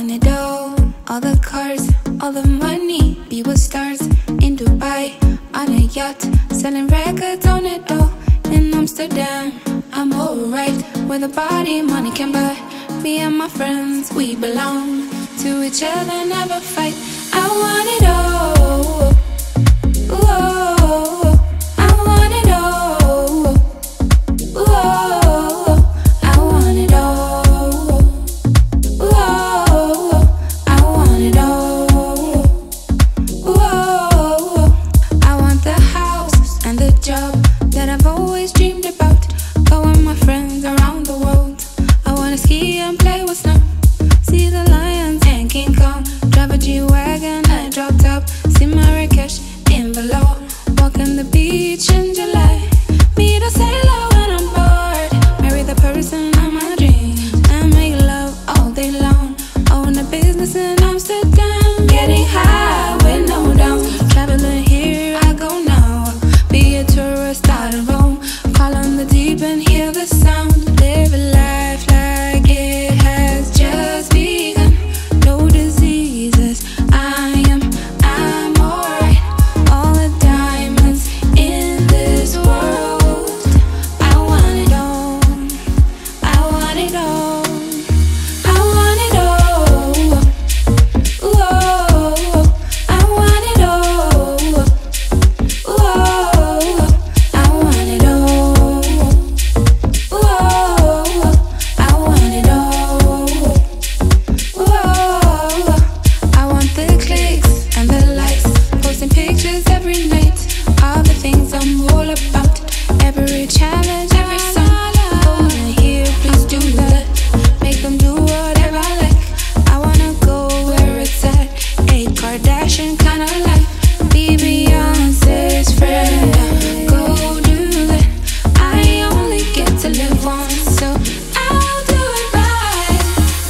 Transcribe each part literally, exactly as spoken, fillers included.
want it all, all the cars, all the money, be with stars in Dubai, on a yacht, selling records on it all. In Amsterdam, I'm alright, where the body money can buy. Me and my friends, we belong to each other, never fight. I want it all, whoa, I want it all, whoa, I want it all, whoa, I want it all, whoa. I want the house and the job that I've always dreamed about. Go with my friends around the world. I wanna ski and play with snow. See the lions and King Kong. Drive a G-Wagon and drop top. See Marrakesh in below. Walk on the beach in July. Meet a sailor when I'm bored. Marry the person of my dreams and make love all day long. Own a business in Amsterdam. Getting high with no downs. Traveling here, I go now. Be a tourist out of Rome. Call on the deep and hear the sound. Live a life like it has just begun. No diseases, I am, I'm alright. All the diamonds in this world. I want it all, I want it all, I want it all, whoa, I want it all, whoa, I want it all, whoa, I want it all, whoa. I want the clicks and the likes, posting pictures every night. All the things I'm all about, every challenge, every song. Over here, please do that. Make them do whatever I like. I wanna go where it's at. A Kardashian kind of life. Be Beyonce's friend. Go do that. I only get to live once, so I'll do it right.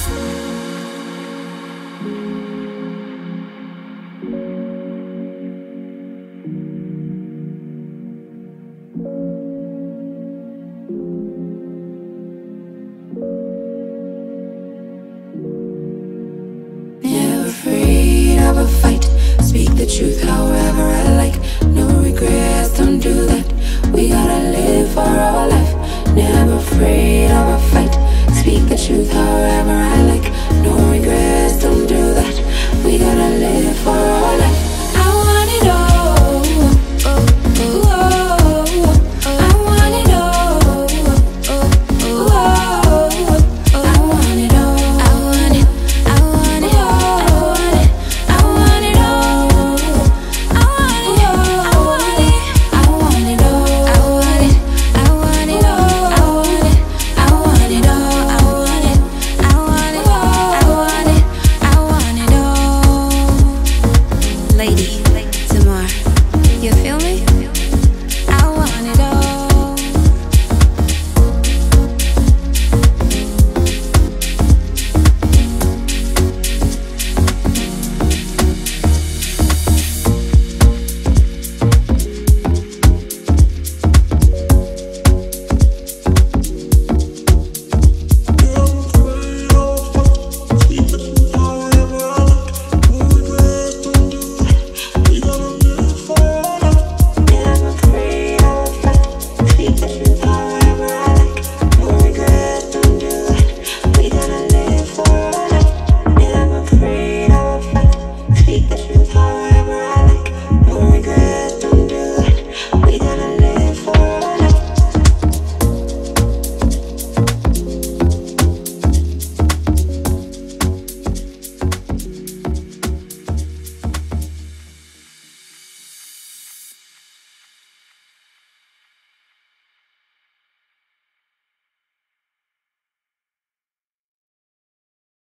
Never afraid of a fight. Speak the truth however I like. No regrets, don't do that. We gotta live for our life. Never afraid of a fight. Speak the truth however I